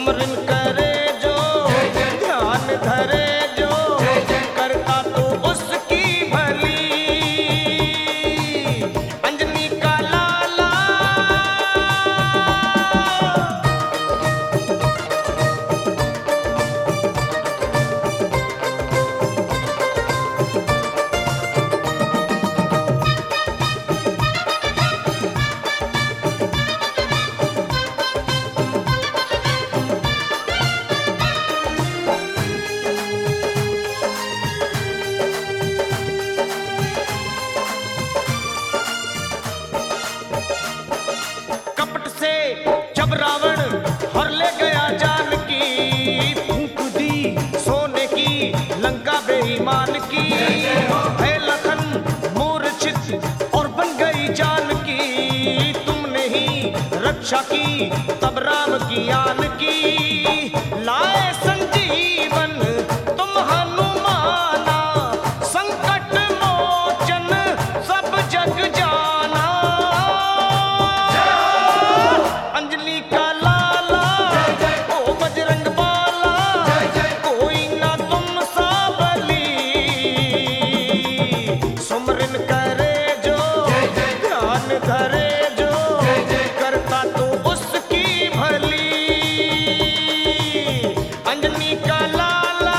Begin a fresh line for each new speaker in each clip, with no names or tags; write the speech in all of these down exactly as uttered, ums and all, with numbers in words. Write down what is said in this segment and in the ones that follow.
सुमरन करे जो ध्यान धरे जो करता तो उसकी भली। अंजनी का लाला जब रावण हर ले गया जानकी, फूंक दी सोने की लंका बेईमान की। है लखन मूर्छित और बन गई जानकी, तुमने ही रक्षा की तब राम की आन की। लाए संजीवन तुम हनुमाना, संकट मोचन सब जग जाना। अंजनी का लाला ओ बजरंग बाला, कोई ना तुम सा बली। सुमरन करे जो ध्यान धरे जो करता तो उसकी भली। अंजनी का लाला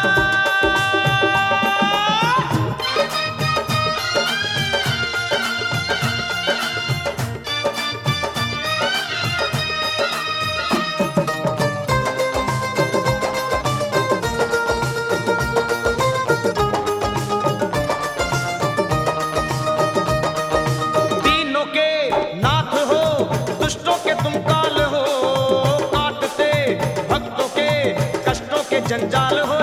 नाथ हो, दुष्टों के तुम काल हो, काटते भक्तों के कष्टों के जंजाल हो।